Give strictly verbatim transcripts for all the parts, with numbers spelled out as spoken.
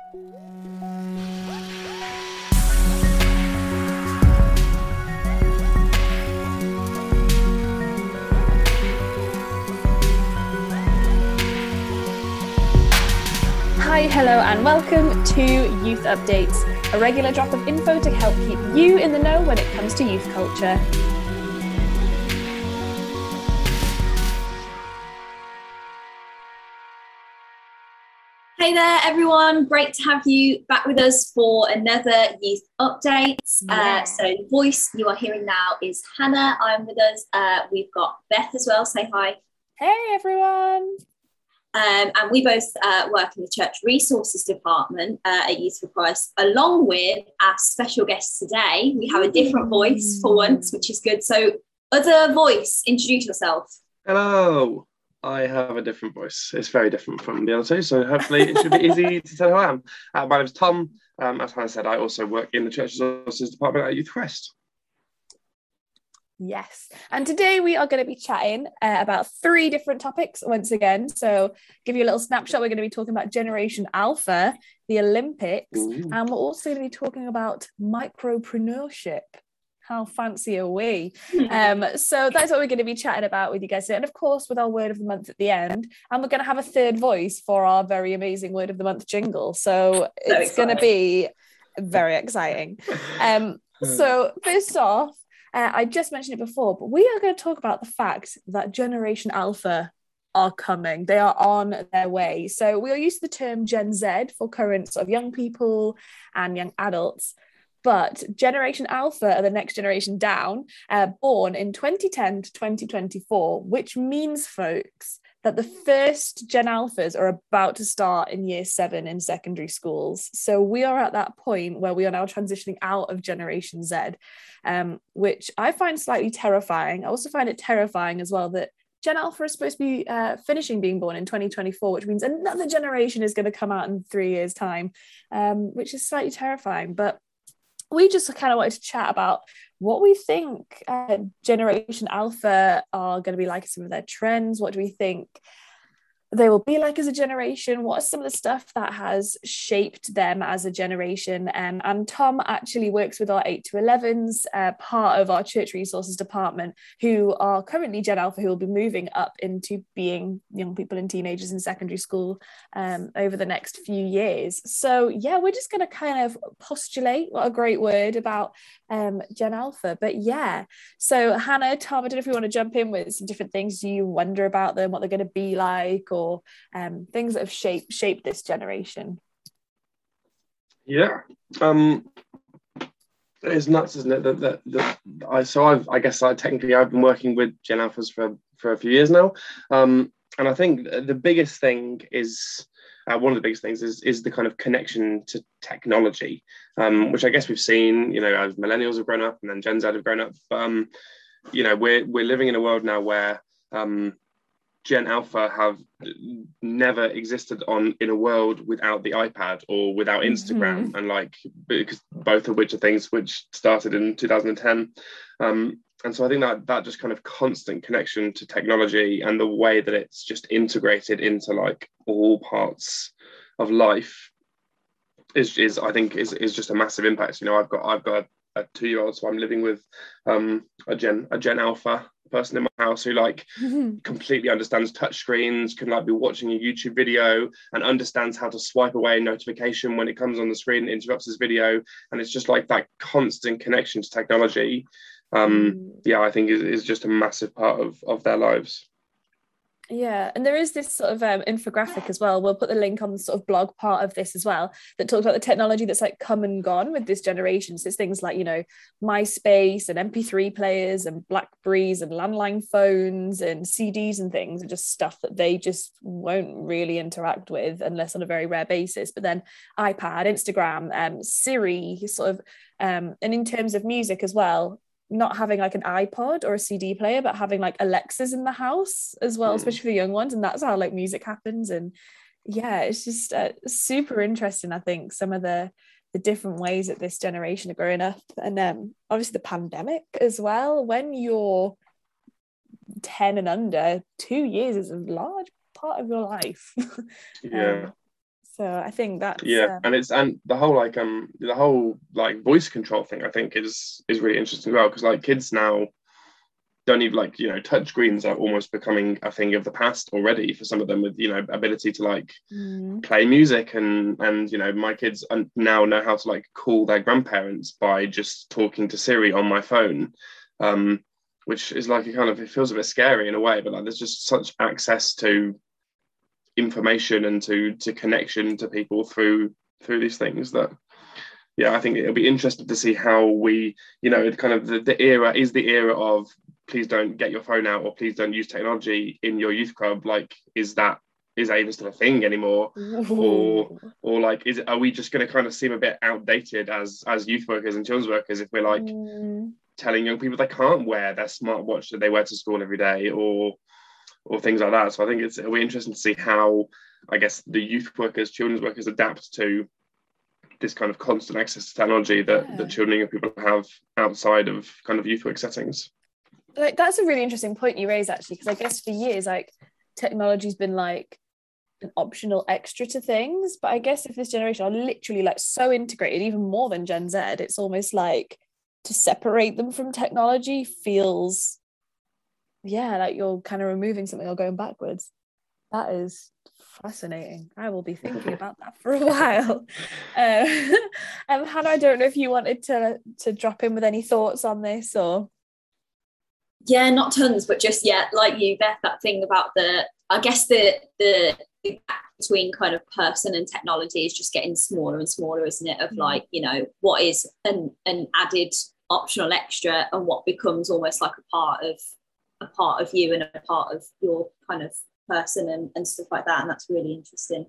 Hi, hello, and welcome to Youth Updates, a regular drop of info to help keep you in the know when it comes to youth culture. Hey there, everyone. Great to have you back with us for another Youth Updates. Yeah. Uh, so the voice you are hearing now is Hannah. I'm with us. Uh, we've got Beth as well. Say hi. Hey, everyone. Um, and we both uh, work in the Church Resources Department uh, at Youth for Christ, along with our special guest today. We have a different voice for once, which is good. So, other voice, introduce yourself. Hello. I have a different voice. It's very different from the other two, so hopefully it should be easy to tell who I am. Uh, my name is Tom. Um, as Hannah said, I also work in the Church Resources Department at Youth for Christ. Yes, and today we are going to be chatting uh, about three different topics once again. So give you a little snapshot. We're going to be talking about Generation Alpha, the Olympics, Ooh. and we're also going to be talking about micropreneurship. How fancy are we? um, so that's what we're going to be chatting about with you guys today. And of course, with our word of the month at the end, and we're going to have a third voice for our very amazing word of the month jingle. So it's going to be very exciting. Um, so first off, Uh, I just mentioned it before, but we are going to talk about the fact that Generation Alpha are coming. They are on their way. So we are used to the term Gen Z for current sort of young people and young adults, but Generation Alpha are the next generation down, uh, born in twenty ten to twenty twenty-four, which means, folks, that the first Gen Alphas are about to start in year seven in secondary schools. So we are at that point where we are now transitioning out of Generation Z, um, which I find slightly terrifying. I also find it terrifying as well that Gen Alpha is supposed to be uh, finishing being born in twenty twenty-four, which means another generation is going to come out in three years' time, um, which is slightly terrifying. But we just kind of wanted to chat about what we think uh, Generation Alpha are going to be like, some of their trends. What do we think they will be like as a generation? What are some of the stuff that has shaped them as a generation? Um, and Tom actually works with our eight to elevens, uh, part of our Church Resources Department, who are currently Gen Alpha, who will be moving up into being young people and teenagers in secondary school um, over the next few years. So yeah, we're just going to kind of postulate, what a great word, about um, Gen Alpha. But yeah, so Hannah, Tom, I don't know if you want to jump in with some different things you wonder about them, what they're going to be like, or or um, things that have shaped shaped this generation. Yeah, um, it's nuts, isn't it? That, that, that I so I've I guess I technically I've been working with Gen Alphas for for a few years now, um, and I think the biggest thing is uh, one of the biggest things is is the kind of connection to technology, um, which I guess we've seen, you know, as millennials have grown up and then Gen Z have grown up. Um, you know, we're we're living in a world now where um, Gen Alpha have never existed on in a world without the iPad or without Instagram, mm-hmm. and like because both of which are things which started in two thousand ten, um, and so I think that that just kind of constant connection to technology and the way that it's just integrated into like all parts of life is is I think is is just a massive impact. You know, I've got I've got a, a two-year-old, so I'm living with um, a Gen a Gen Alpha person in my house who like mm-hmm. completely understands touch screens, can like be watching a YouTube video and understands how to swipe away a notification when it comes on the screen and interrupts his video, and it's just like that constant connection to technology. Um, mm. Yeah, I think is, is just a massive part of of their lives. Yeah, and there is this sort of um, infographic as well. We'll put the link on the sort of blog part of this as well, that talks about the technology that's like come and gone with this generation. So it's things like, you know, MySpace and M P three players and Blackberries and landline phones and C Ds and things, and just stuff that they just won't really interact with unless on a very rare basis. But then iPad, Instagram, um, Siri, sort of, um, and in terms of music as well, not having like an iPod or a C D player, but having like Alexas in the house as well, mm. especially for the young ones. And that's how like music happens. And yeah, it's just uh, super interesting, I think, some of the the different ways that this generation are growing up. And um, obviously the pandemic as well. When you're ten and under, two years is a large part of your life. Yeah. um, So I think that's yeah, um, and it's and the whole like um the whole like voice control thing I think is is really interesting as well, because like kids now don't even like, you know, touch screens are almost becoming a thing of the past already for some of them, with, you know, ability to like mm. play music, and and you know, my kids now know how to like call their grandparents by just talking to Siri on my phone, um which is like a kind of, it feels a bit scary in a way, but like there's just such access to information and to to connection to people through through these things that, yeah, I think it'll be interesting to see how we, you know, kind of the, the era is the era of please don't get your phone out, or please don't use technology in your youth club. Like, is that is that even still a thing anymore? Ooh. Or or like, is are we just going to kind of seem a bit outdated as as youth workers and children's workers if we're like mm. telling young people they can't wear their smartwatch that they wear to school every day, or or things like that? So I think it's it'll be interesting to see how, I guess, the youth workers, children's workers adapt to this kind of constant access to technology that, yeah. that children and people have outside of kind of youth work settings. Like, that's a really interesting point you raise, actually, because I guess for years, like, technology's been like an optional extra to things, but I guess if this generation are literally like so integrated, even more than Gen Z, it's almost like to separate them from technology feels, yeah, like you're kind of removing something or going backwards. That is fascinating. I will be thinking about that for a while. Um, um, Hannah, I don't know if you wanted to to drop in with any thoughts on this, or yeah, not tons, but just, yeah, like you, Beth, that thing about the, I guess the the, the gap between kind of person and technology is just getting smaller and smaller, isn't it? Of like, you know, what is an an added optional extra and what becomes almost like a part of a part of you and a part of your kind of person and, and stuff like that. And that's really interesting.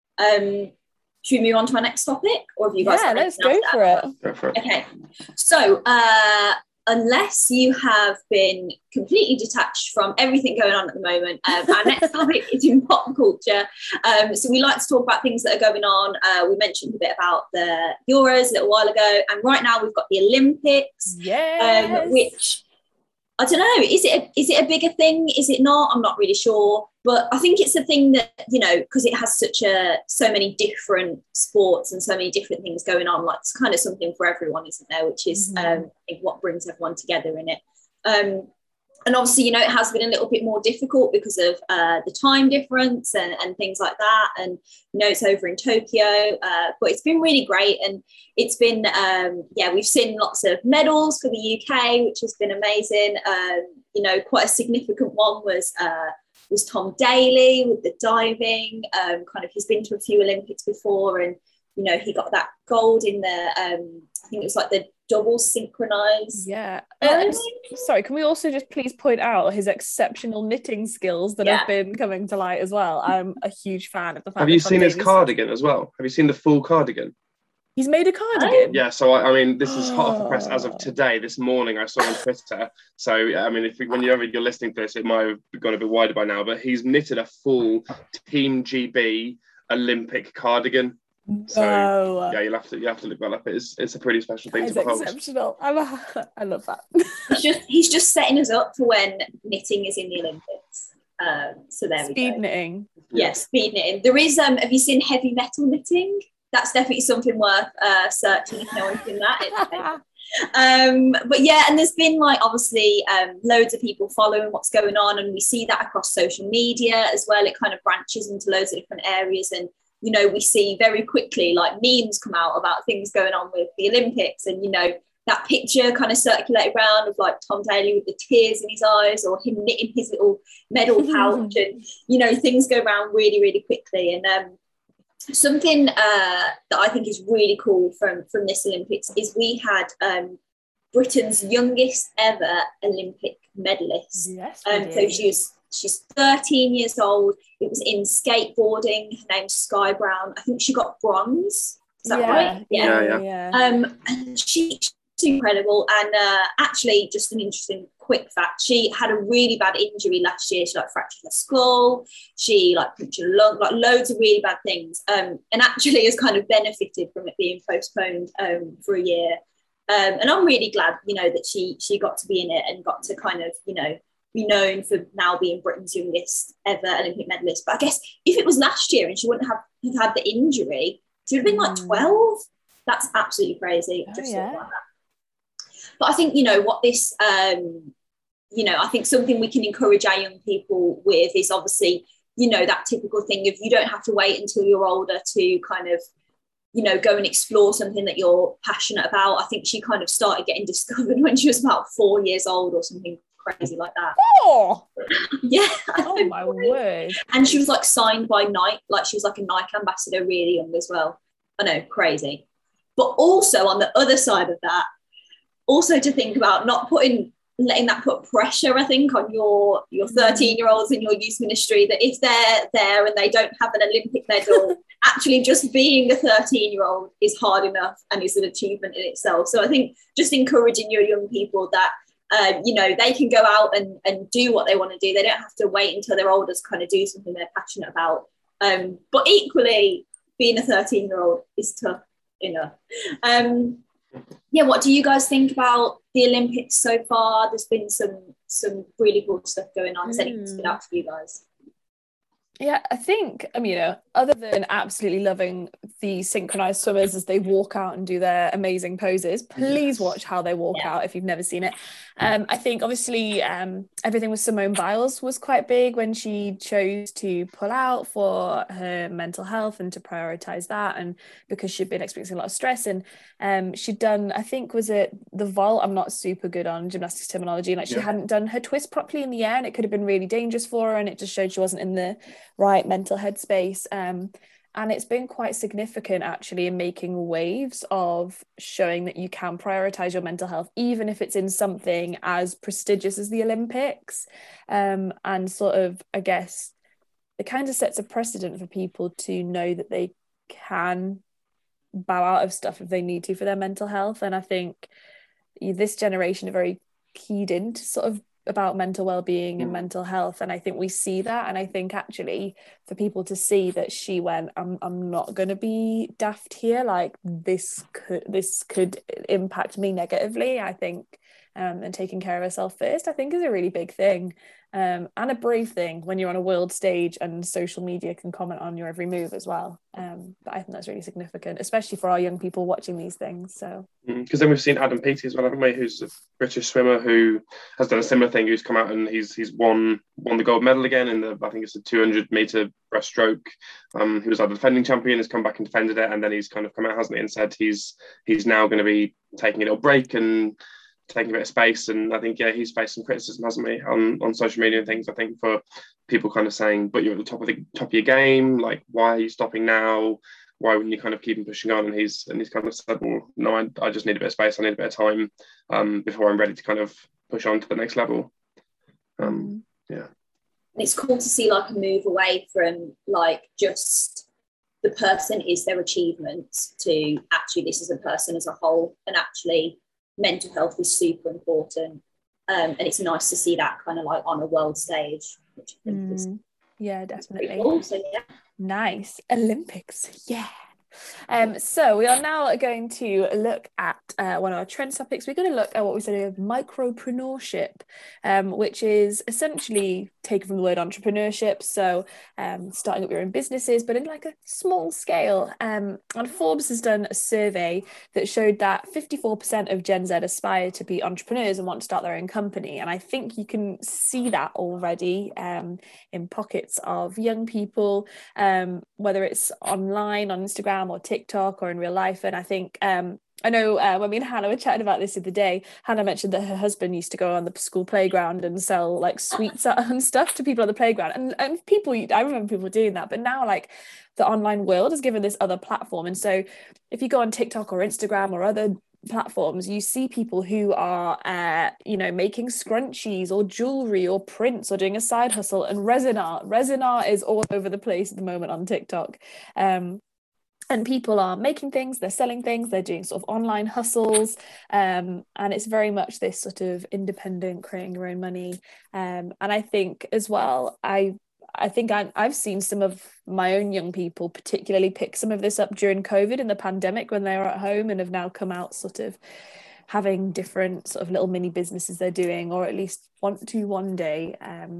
Um, should we move on to our next topic, or have you guys? Yeah, let's go for it. Go for it. Okay, so uh, unless you have been completely detached from everything going on at the moment, um, our next topic is in pop culture. Um, so we like to talk about things that are going on. Uh, we mentioned a bit about the Euros a little while ago, and right now we've got the Olympics, yes. um, which I don't know, is it a, is it a bigger thing? Is it not? I'm not really sure. But I think it's a thing that, you know, because it has such a so many different sports and so many different things going on, like it's kind of something for everyone, isn't there? Which is mm-hmm. um, I think what brings everyone together in it. Um, and obviously, you know, it has been a little bit more difficult because of uh, the time difference and, and things like that. And, you know, it's over in Tokyo, uh, but it's been really great. And it's been, um, yeah, we've seen lots of medals for the U K, which has been amazing. Um, you know, quite a significant one was uh, was Tom Daley with the diving. Um, kind of, he's been to a few Olympics before, and, you know, he got that gold in the, um, I think it was like the double synchronized. Yeah. Uh, sorry, can we also just please point out his exceptional knitting skills that yeah. have been coming to light as well? I'm a huge fan of the fact. Have you seen his cardigan as well? Have you seen the full cardigan? He's made a cardigan? Yeah, so I, I mean, this is hot off the press as of today. This morning I saw on Twitter. So, I mean, if when you're, you're listening to this, it might have gone a bit wider by now, but he's knitted a full Team G B Olympic cardigan. So no. yeah, you'll have to you have to look that up. It's it's a pretty special thing that to behold. Exceptional. I'm a, I love that. He's just he's just setting us up for when knitting is in the Olympics. Um, so there speed we go. Speed knitting. Yeah, speed knitting. There is um. Have you seen heavy metal knitting? That's definitely something worth uh, searching if no one's seen that. um, but yeah, and there's been like obviously um, loads of people following what's going on, and we see that across social media as well. It kind of branches into loads of different areas, and you know, we see very quickly like memes come out about things going on with the Olympics, and you know, that picture kind of circulated around of like Tom Daley with the tears in his eyes, or him knitting his little medal pouch, and you know, things go around really, really quickly. And um, something uh, that I think is really cool from from this Olympics is we had um, Britain's youngest ever Olympic medalist. Yes, um, so she was. She's thirteen years old. It was in skateboarding. Her name's Sky Brown. I think she got bronze. Is that yeah, right? Yeah, yeah. yeah. Um, and she, she's incredible. And uh, actually, just an interesting quick fact: she had a really bad injury last year. She like fractured her skull. She like punctured her lung, like loads of really bad things. Um, and actually has kind of benefited from it being postponed um for a year. Um, and I'm really glad, you know, that she she got to be in it and got to kind of, you know, be known for now being Britain's youngest ever Olympic medalist. But I guess if it was last year and she wouldn't have have had the injury. She would have been like twelve. That's absolutely crazy. Oh, Just yeah. like that. But I think, you know, what this, um, you know, I think something we can encourage our young people with is obviously, you know, that typical thing of you don't have to wait until you're older to kind of, you know, go and explore something that you're passionate about. I think she kind of started getting discovered when she was about four years old or something crazy like that. Oh, yeah. Oh my word. And she was like signed by Nike, like she was like a Nike ambassador really young as well. I know, crazy. But also on the other side of that, also to think about not putting, letting that put pressure, I think, on your your thirteen year olds in your youth ministry, that if they're there and they don't have an Olympic medal, actually just being a thirteen year old is hard enough and is an achievement in itself. So I think just encouraging your young people that uh, you know, they can go out and, and do what they want to do. They don't have to wait until they're older to kind of do something they're passionate about. Um, but equally, being a thirteen year old is tough enough. Um, yeah, what do you guys think about the Olympics so far? There's been some some really cool stuff going on. Has anything stood out for you guys? Yeah, I think, I mean, you know, other than absolutely loving the synchronized swimmers as they walk out and do their amazing poses, please watch how they walk yeah. out if you've never seen it. Um, I think obviously um, everything with Simone Biles was quite big when she chose to pull out for her mental health and to prioritize that, and because she'd been experiencing a lot of stress. And um, she'd done, I think, was it the vault? I'm not super good on gymnastics terminology. Like she yeah. hadn't done her twist properly in the air, and it could have been really dangerous for her, and it just showed she wasn't in the right mental headspace. Um, and it's been quite significant actually in making waves of showing that you can prioritize your mental health, even if it's in something as prestigious as the Olympics. Um, and sort of, I guess, it kind of sets a precedent for people to know that they can bow out of stuff if they need to for their mental health. And I think this generation are very keyed into sort of about mental well-being and mental health, and I think we see that. And I think actually for people to see that she went, I'm I'm not going to be daft here, like this could this could impact me negatively, I think, um, and taking care of herself first, I think, is a really big thing, um, and a brave thing when you're on a world stage and social media can comment on your every move as well. Um, but I think that's really significant, especially for our young people watching these things. So because then we've seen Adam Peaty as well, haven't we, who's a British swimmer who has done a similar thing, who's come out and he's he's won won the gold medal again in the, I think it's the two hundred meter breaststroke. Um, he was our defending champion, has come back and defended it, and then he's kind of come out, hasn't he, and said he's he's now going to be taking a little break and taking a bit of space. And I think, yeah, he's faced some criticism, hasn't he, on, on social media and things, I think, for people kind of saying, but you're at the top of the top of your game, like, why are you stopping now? Why wouldn't you kind of keep him pushing on? And he's and he's kind of said, well, no, I, I just need a bit of space. I need a bit of time um, before I'm ready to kind of push on to the next level. Um, yeah. And it's cool to see like a move away from like just the person is their achievement to actually this is a person as a whole, and actually mental health is super important. Um, and it's nice to see that kind of like on a world stage, which I think mm. is yeah, definitely. Cool. So, yeah. Nice. Olympics. Yeah. Um, so we are now going to look at uh, one of our trend topics. We're going to look at what we said of micropreneurship, um, which is essentially taken from the word entrepreneurship. So um, starting up your own businesses, but in like a small scale. Um, and Forbes has done a survey that showed that fifty-four percent of Gen Z aspire to be entrepreneurs and want to start their own company. And I think you can see that already um, in pockets of young people, um, whether it's online, on Instagram or TikTok or in real life. And I think um I know uh, when me and Hannah were chatting about this the other day, Hannah mentioned that her husband used to go on the school playground and sell like sweets and stuff to people on the playground, and, and people I remember people doing that. But now like the online world has given this other platform, and so if you go on TikTok or Instagram or other platforms, you see people who are uh you know making scrunchies or jewelry or prints or doing a side hustle, and resin art resin art is all over the place at the moment on TikTok. um And people are making things, they're selling things, they're doing sort of online hustles. Um, and it's very much this sort of independent, creating your own money. Um, and I think as well, I I think I, I've seen some of my own young people particularly pick some of this up during COVID and the pandemic when they were at home, and have now come out sort of having different sort of little mini businesses they're doing, or at least want to one day. Um,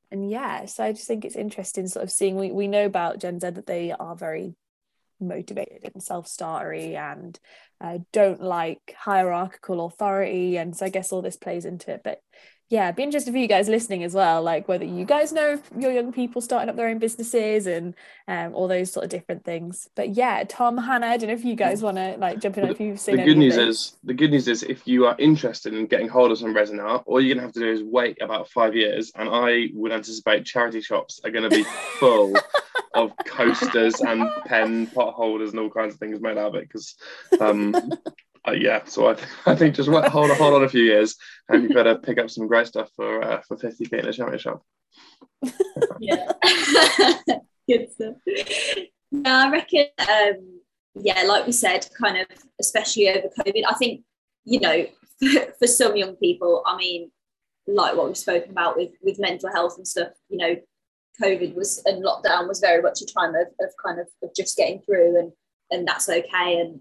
and yeah, so I just think it's interesting sort of seeing, we, we know about Gen Z that they are very motivated and self-startery and uh, don't like hierarchical authority, and so I guess all this plays into it. But yeah, it'd be interesting for you guys listening as well, like whether you guys know your young people starting up their own businesses and um, all those sort of different things. But yeah, Tom, Hannah, I don't know if you guys want to like jump in Well, if you've seen the any good news of is the good news is if you are interested in getting hold of some resin art, all you're gonna have to do is wait about five years, and I would anticipate charity shops are going to be full of coasters and pen pot holders and all kinds of things made out of it. Because um, uh, yeah, so I, th- I think just wait, hold hold on a few years, and you've got to pick up some great stuff for uh, for fifty p in a charity shop. Yeah, good stuff. Yeah, I reckon. Um, yeah, like we said, kind of, especially over COVID, I think, you know, for, for some young people, I mean, like what we've spoken about with with mental health and stuff, you know, COVID was and lockdown was very much a time of, of kind of, of just getting through, and and that's okay. And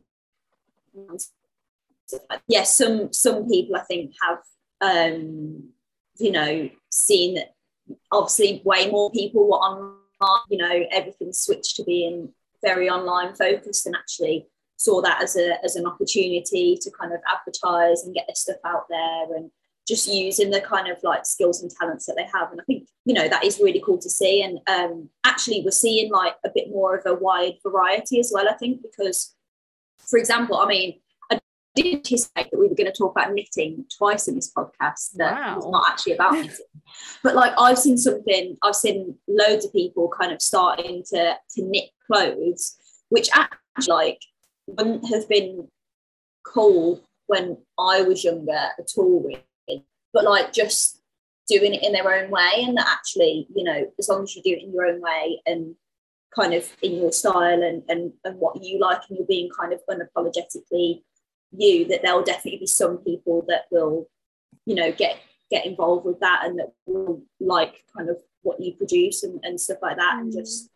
yes, yeah, some some people I think have um, you know, seen that obviously way more people were online, you know, everything switched to being very online focused, and actually saw that as a as an opportunity to kind of advertise and get their stuff out there, and just using the kind of like skills and talents that they have. And I think, you know, that is really cool to see. And um, actually we're seeing like a bit more of a wide variety as well, I think, because, for example, I mean, I didn't anticipate that we were going to talk about knitting twice in this podcast. That Wow. was not actually about knitting. But like I've seen something, I've seen loads of people kind of starting to, to knit clothes, which actually like wouldn't have been cool when I was younger at all, really. But like just doing it in their own way, and that actually, you know, as long as you do it in your own way and kind of in your style and and, and what you like, and you're being kind of unapologetically you, that there'll definitely be some people that will, you know, get get involved with that, and that will like kind of what you produce and, and stuff like that. Mm. And just,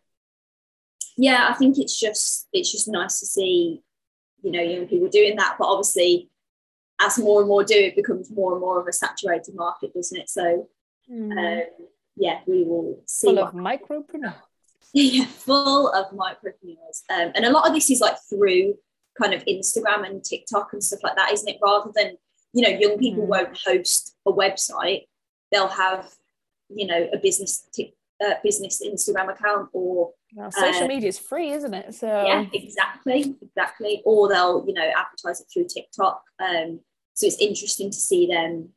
yeah, I think it's just it's just nice to see, you know, young people doing that. But obviously, as more and more do, it becomes more and more of a saturated market, doesn't it? So, mm. um, yeah, we will see. Full of micropreneurs. Yeah, full of micropreneurs. Um, and a lot of this is like through kind of Instagram and TikTok and stuff like that, isn't it? Rather than, you know, young people mm. won't host a website. They'll have, you know, a business t- uh, business Instagram account, or well, social uh, media is free, isn't it? So yeah, exactly, exactly. Or they'll, you know, advertise it through TikTok. Um, so it's interesting to see them,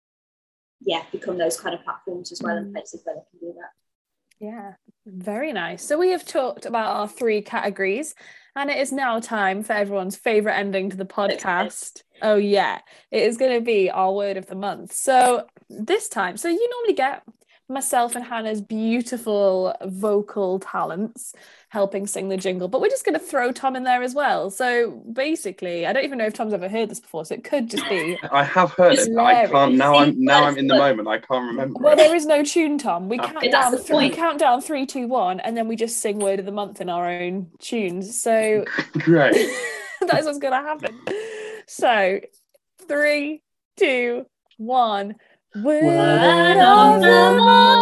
yeah, become those kind of platforms as well, mm. and places where they can do that. Yeah, very nice. So we have talked about our three categories, and it is now time for everyone's favourite ending to the podcast. Oh yeah, it is going to be our word of the month. So this time, so you normally get myself and Hannah's beautiful vocal talents helping sing the jingle, but we're just going to throw Tom in there as well. So basically, I don't even know if Tom's ever heard this before, so it could just be I have heard it, but I can't now I'm now I'm in the moment, I can't remember. Well, it. there is no tune, Tom. We count okay, down th- we count down three, two, one, and then we just sing word of the month in our own tunes. So great. That's what's gonna happen. So three, two, one. Word, word of the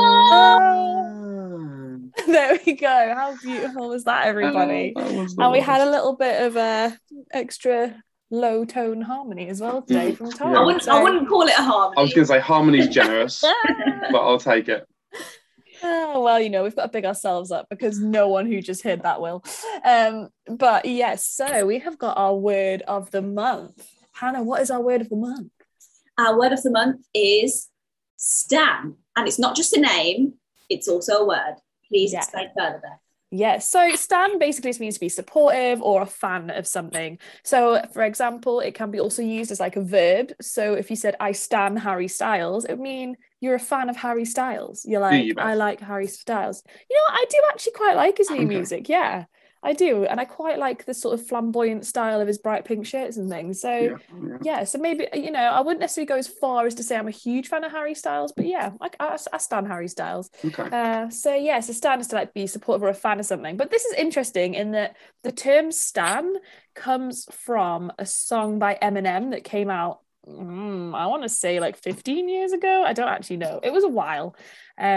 month. There we go. How beautiful was that, everybody? Oh, that was and we had a little bit of a extra low tone harmony as well today mm, from Tom. Yeah. I wouldn't. So, I wouldn't call it a harmony. I was going to say harmony's generous, but I'll take it. Oh, well, you know, we've got to big ourselves up because no one who just heard that will. Um, but yes, so we have got our word of the month. Hannah, what is our word of the month? Our word of the month is stan, and it's not just a name, it's also a word. Please yeah. explain further there. Yeah, so stan basically just means to be supportive or a fan of something. So, for example, it can be also used as like a verb. So if you said, I stan Harry Styles, it would mean you're a fan of Harry Styles. You're like, you I like Harry Styles. You know, I do actually quite like his new okay. music, yeah. I do, and I quite like the sort of flamboyant style of his bright pink shirts and things. So yeah, yeah. yeah so maybe, you know, I wouldn't necessarily go as far as to say I'm a huge fan of Harry Styles, but yeah, I, I, I stan Harry Styles. Okay. Uh, so yeah, so stan is to like be supportive or a fan of something. But this is interesting in that the term stan comes from a song by Eminem that came out, mm, I want to say like fifteen years ago. I don't actually know. It was a while. Um,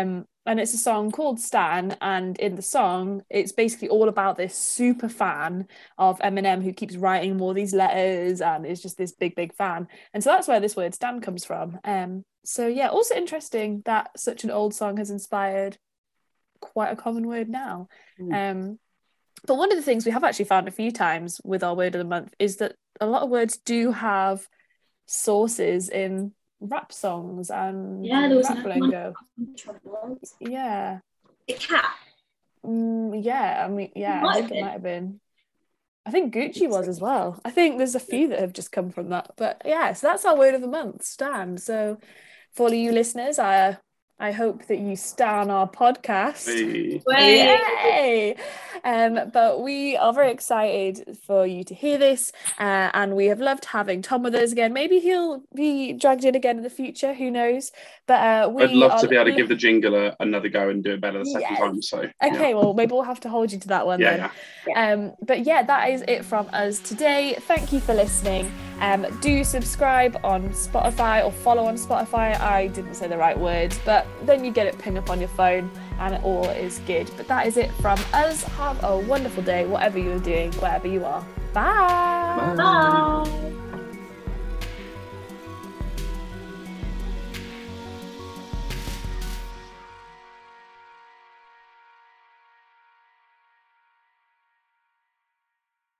and it's a song called Stan, and in the song it's basically all about this super fan of Eminem who keeps writing more these letters and is just this big big fan, and so that's where this word Stan comes from. Um so yeah, also interesting that such an old song has inspired quite a common word now. mm. Um but one of the things we have actually found a few times with our word of the month is that a lot of words do have sources in rap songs and yeah, there was rap lingo. Yeah. The cat. Mm, yeah, I mean, yeah, I think it might have been. I think Gucci was as well. I think there's a few that have just come from that. But yeah, so that's our word of the month, Stan. So for all of you listeners, I I hope that you stan our podcast. Hey. Yay! Um, but we are very excited for you to hear this, uh, and we have loved having Tom with us again. Maybe he'll be dragged in again in the future, who knows? But uh, we I'd love are... to be able to give the jingle a, another go and do it better the second yes. time. So okay, yeah. well, maybe we'll have to hold you to that one yeah, then. Yeah. Um, but yeah, that is it from us today. Thank you for listening. Um, do subscribe on Spotify or follow on Spotify. I didn't say the right words, but then you get it ping up on your phone and it all is good. But that is it from us. Have a wonderful day, whatever you're doing, wherever you are. Bye. Bye. Bye.